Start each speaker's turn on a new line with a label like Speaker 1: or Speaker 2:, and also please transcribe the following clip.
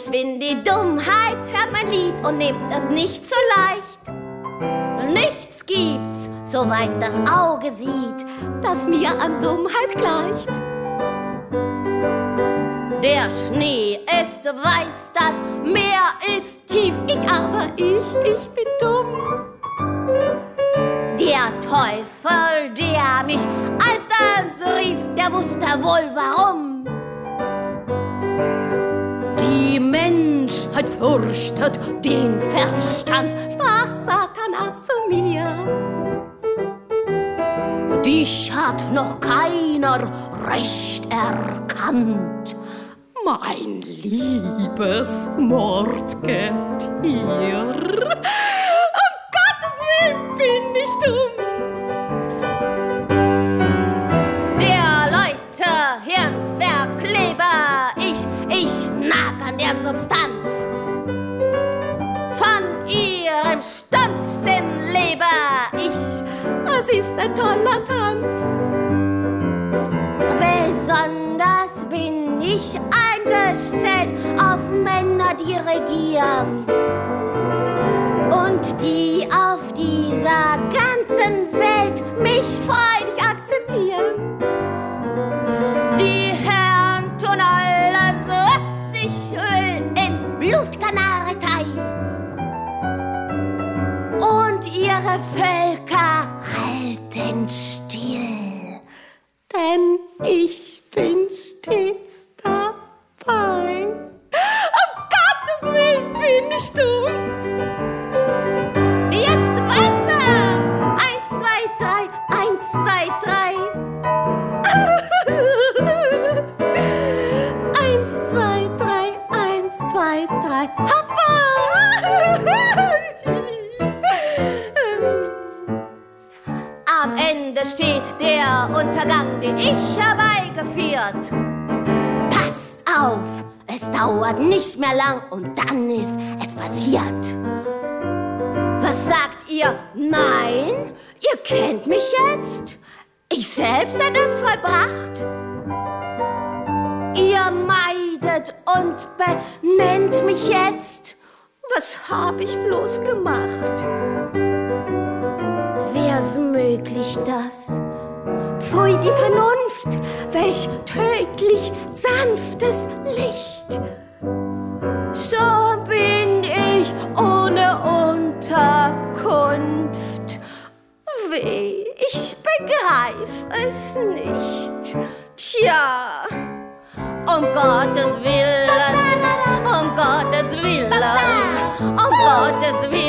Speaker 1: Geschwind die Dummheit, hört mein Lied und nehmt das nicht so leicht. Nichts gibt's, soweit das Auge sieht, das mir an Dummheit gleicht. Der Schnee ist weiß, das Meer ist tief, ich bin dumm. Der Teufel, der mich einstens rief, der wusste wohl warum. Die Menschheit fürchtet den Verstand, sprach Satanas zu mir. Dich hat noch keiner recht erkannt, mein liebes Mordgetier. Um Gottes Willen bin ich dumm. Der Leute Hirnverkleber, ich nag an der Substanz. Von ihrem Stumpfsinn lebe ich, es ist ein toller Tanz. Besonders bin ich eingestellt auf Männer, die regieren und die auf dieser ganzen Welt mich freudig akzeptieren. Die Herren tun alles, was ich will, in Blutkanarei. Und ihre Völker halten still, denn ich bin stets dabei. Um Gottes Willen bin ich dumm. Jetzt weiter. 1, 2, 3, 1, 2, 3. 1, 2, 3, 1, 2, 3. Hoppa! Am Ende steht der Untergang, den ich herbeigeführt. Passt auf, es dauert nicht mehr lang und dann ist es passiert. Was sagt ihr? Nein, ihr kennt mich jetzt. Ich selbst habe es vollbracht. Ihr meidet und benennt mich jetzt. Was hab ich bloß gemacht? Wär's möglich, das? Pfui, die Vernunft, welch tödlich sanftes Licht. So bin ich ohne Unterkunft. Weh, ich begreif es nicht. Tja, um Gottes Willen, um Gottes Willen, um Gottes Willen.